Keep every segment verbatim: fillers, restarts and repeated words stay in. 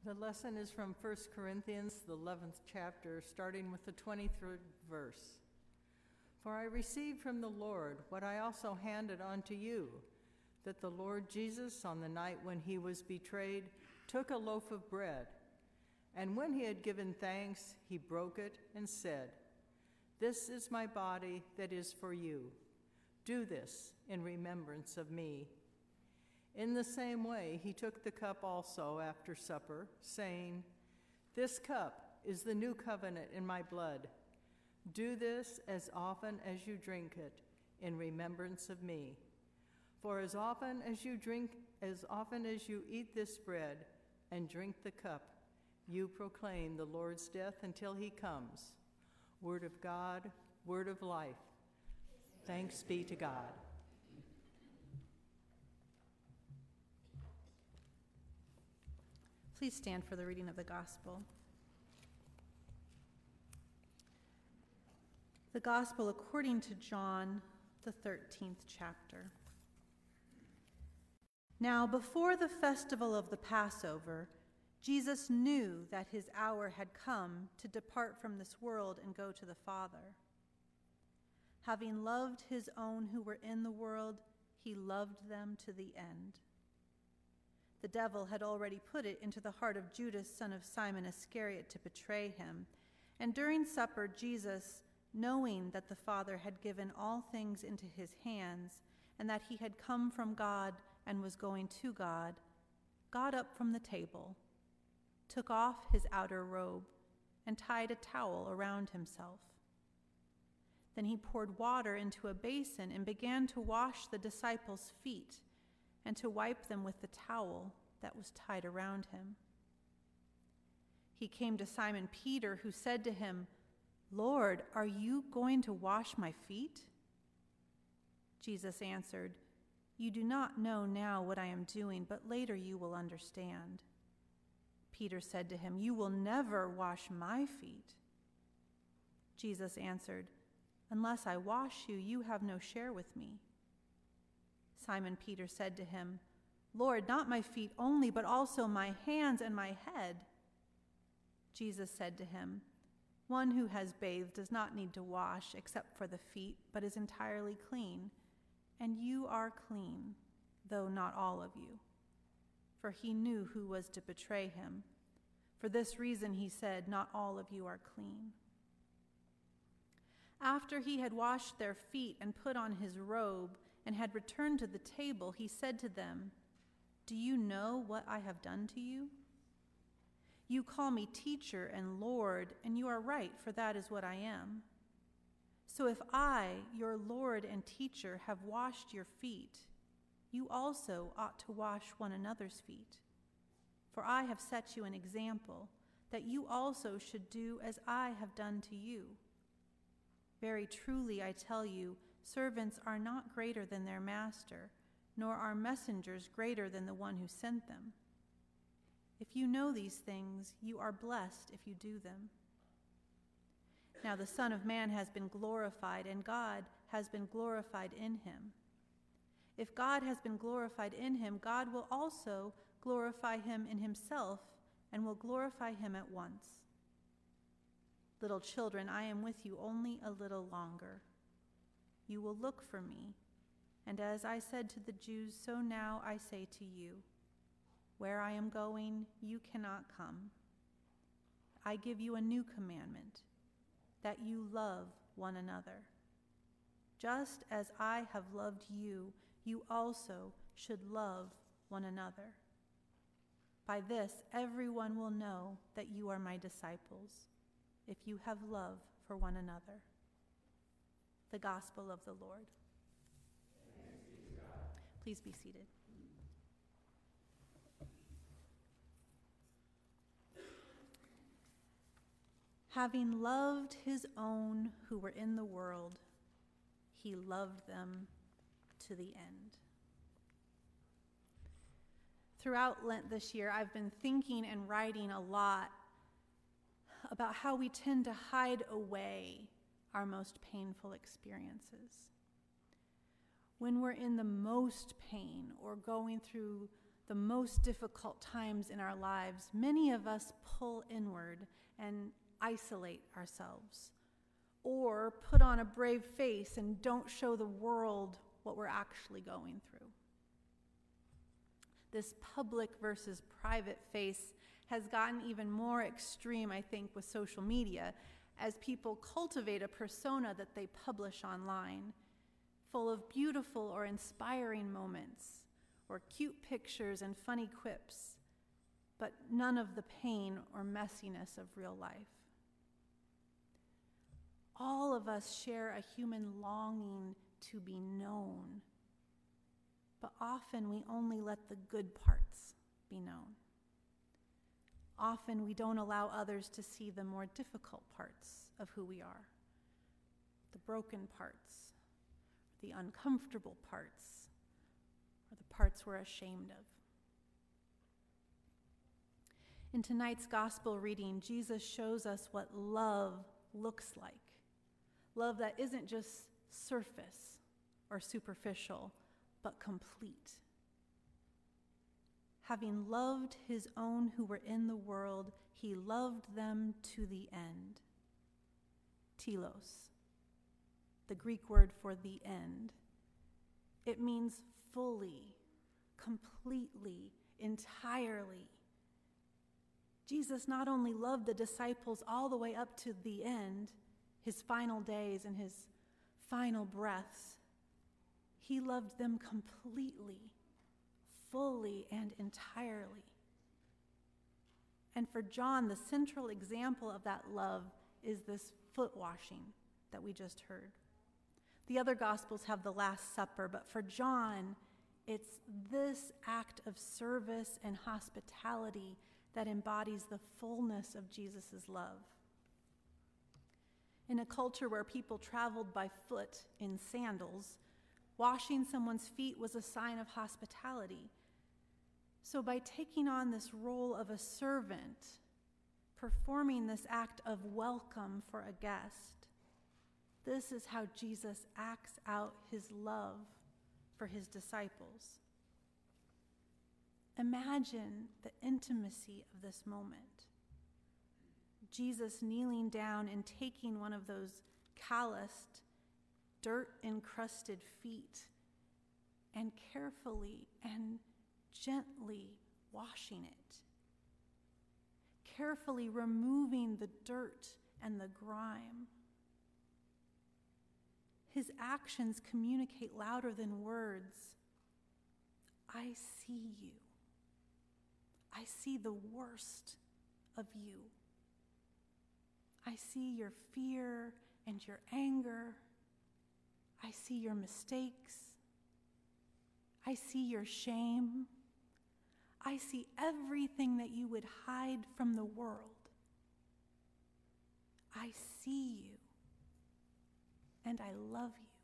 The lesson is from First Corinthians, the eleventh chapter, starting with the twenty-third verse. For I received from the Lord what I also handed on to you, that the Lord Jesus, on the night when he was betrayed, took a loaf of bread, and when he had given thanks, he broke it and said, "This is my body that is for you. Do this in remembrance of me." In the same way, he took the cup also after supper, saying, "This cup is the new covenant in my blood. Do this as often as you drink it in remembrance of me. For as often as you drink, as often as you eat this bread and drink the cup, you proclaim the Lord's death until he comes." Word of God, word of life. Thanks be to God. Please stand for the reading of the gospel. The gospel according to John, the thirteenth chapter. Now, before the festival of the Passover, Jesus knew that his hour had come to depart from this world and go to the Father. Having loved his own who were in the world, he loved them to the end. The devil had already put it into the heart of Judas, son of Simon Iscariot, to betray him. And during supper, Jesus, knowing that the Father had given all things into his hands, and that he had come from God and was going to God, got up from the table, took off his outer robe, and tied a towel around himself. Then he poured water into a basin and began to wash the disciples' feet and to wipe them with the towel that was tied around him. He came to Simon Peter, who said to him, "Lord, are you going to wash my feet?" Jesus answered, "You do not know now what I am doing, but later you will understand." Peter said to him, "You will never wash my feet." Jesus answered, "Unless I wash you, you have no share with me." Simon Peter said to him, "Lord, not my feet only, but also my hands and my head." Jesus said to him, "One who has bathed does not need to wash except for the feet, but is entirely clean. And you are clean, though not all of you." For he knew who was to betray him. For this reason he said, "Not all of you are clean." After he had washed their feet and put on his robe and had returned to the table, he said to them, "Do you know what I have done to you? You call me teacher and Lord, and you are right, for that is what I am. So if I, your Lord and teacher, have washed your feet, you also ought to wash one another's feet. For I have set you an example, that you also should do as I have done to you. Very truly I tell you, servants are not greater than their master, nor are messengers greater than the one who sent them. If you know these things, you are blessed if you do them. Now the Son of Man has been glorified, and God has been glorified in him. If God has been glorified in him, God will also glorify him in himself, and will glorify him at once. Little children, I am with you only a little longer. You will look for me, and as I said to the Jews, so now I say to you, where I am going, you cannot come. I give you a new commandment, that you love one another. Just as I have loved you, you also should love one another. By this, everyone will know that you are my disciples, if you have love for one another. The Gospel of the Lord. Thanks be to God. Please be seated. Having loved his own who were in the world, he loved them to the end. Throughout Lent this year, I've been thinking and writing a lot about how we tend to hide away our most painful experiences. When we're in the most pain or going through the most difficult times in our lives, many of us pull inward and isolate ourselves, or put on a brave face and don't show the world what we're actually going through. This public versus private face has gotten even more extreme, I think, with social media, as people cultivate a persona that they publish online, full of beautiful or inspiring moments, or cute pictures and funny quips, but none of the pain or messiness of real life. All of us share a human longing to be known, but often we only let the good parts be known. Often we don't allow others to see the more difficult parts of who we are, the broken parts, the uncomfortable parts, or the parts we're ashamed of. In tonight's gospel reading, Jesus shows us what love looks like. Love that isn't just surface or superficial, but complete. Having loved his own who were in the world, he loved them to the end. Telos, the Greek word for the end. It means fully, completely, entirely. Jesus not only loved the disciples all the way up to the end, his final days and his final breaths, he loved them completely, fully, and entirely. And for John, the central example of that love is this foot washing that we just heard. The other Gospels have the Last Supper, but for John, it's this act of service and hospitality that embodies the fullness of Jesus' love. In a culture where people traveled by foot in sandals, washing someone's feet was a sign of hospitality. So by taking on this role of a servant, performing this act of welcome for a guest, this is how Jesus acts out his love for his disciples. Imagine the intimacy of this moment. Jesus kneeling down and taking one of those calloused, dirt-encrusted feet and carefully and gently washing it, carefully removing the dirt and the grime. His actions communicate louder than words. I see you. I see the worst of you. I see your fear and your anger. I see your mistakes. I see your shame. I see everything that you would hide from the world. I see you, and I love you.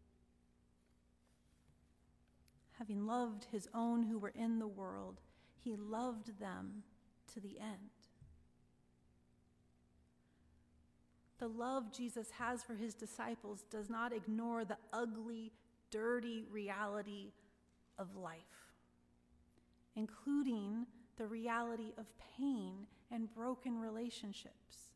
Having loved his own who were in the world, he loved them to the end. The love Jesus has for his disciples does not ignore the ugly, dirty reality of life, including the reality of pain and broken relationships.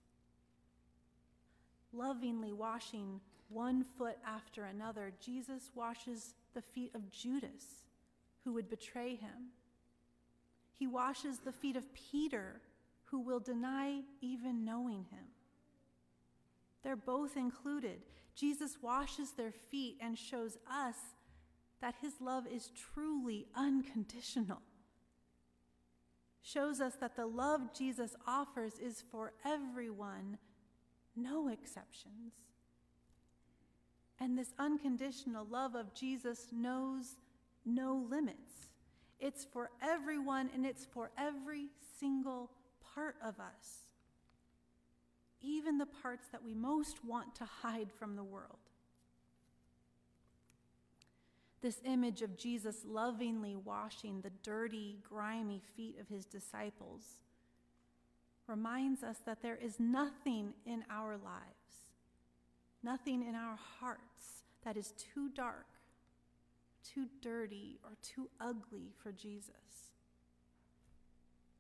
Lovingly washing one foot after another, Jesus washes the feet of Judas, who would betray him. He washes the feet of Peter, who will deny even knowing him. They're both included. Jesus washes their feet and shows us that his love is truly unconditional. Shows us that the love Jesus offers is for everyone, no exceptions. And this unconditional love of Jesus knows no limits. It's for everyone, and it's for every single part of us, even the parts that we most want to hide from the world. This image of Jesus lovingly washing the dirty, grimy feet of his disciples reminds us that there is nothing in our lives, nothing in our hearts that is too dark, too dirty, or too ugly for Jesus.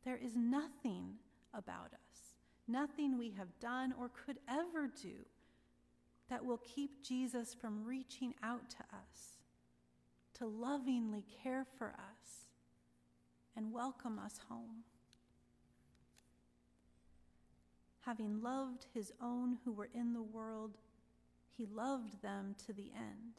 There is nothing about us, nothing we have done or could ever do that will keep Jesus from reaching out to us, to lovingly care for us and welcome us home. Having loved his own who were in the world, he loved them to the end.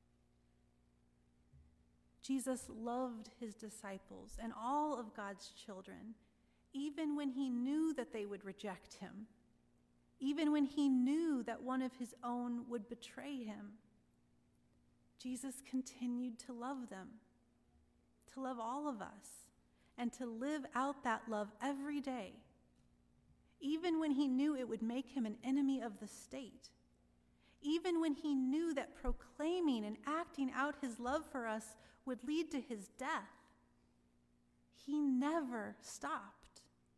Jesus loved his disciples and all of God's children, even when he knew that they would reject him, even when he knew that one of his own would betray him. Jesus continued to love them, to love all of us, and to live out that love every day, even when he knew it would make him an enemy of the state, even when he knew that proclaiming and acting out his love for us would lead to his death. He never stopped.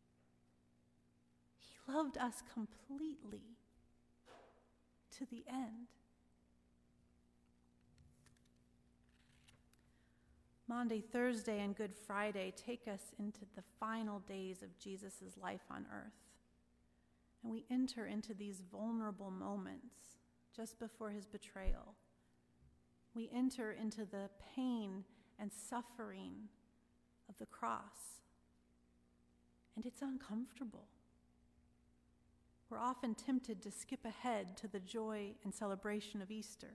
He loved us completely to the end. Maundy, Thursday, and Good Friday take us into the final days of Jesus' life on earth. And we enter into these vulnerable moments just before his betrayal. We enter into the pain and suffering of the cross. And it's uncomfortable. We're often tempted to skip ahead to the joy and celebration of Easter.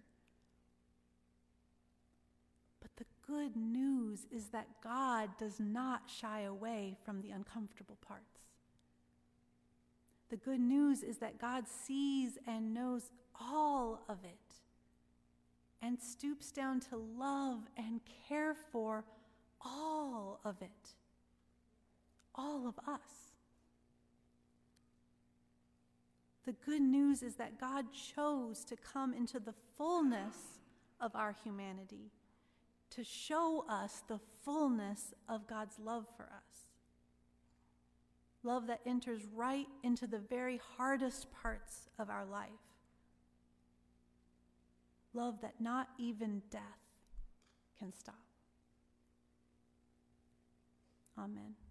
But the good news is that God does not shy away from the uncomfortable parts. The good news is that God sees and knows all of it and stoops down to love and care for all of it, all of us. The good news is that God chose to come into the fullness of our humanity, to show us the fullness of God's love for us. Love that enters right into the very hardest parts of our life. Love that not even death can stop. Amen.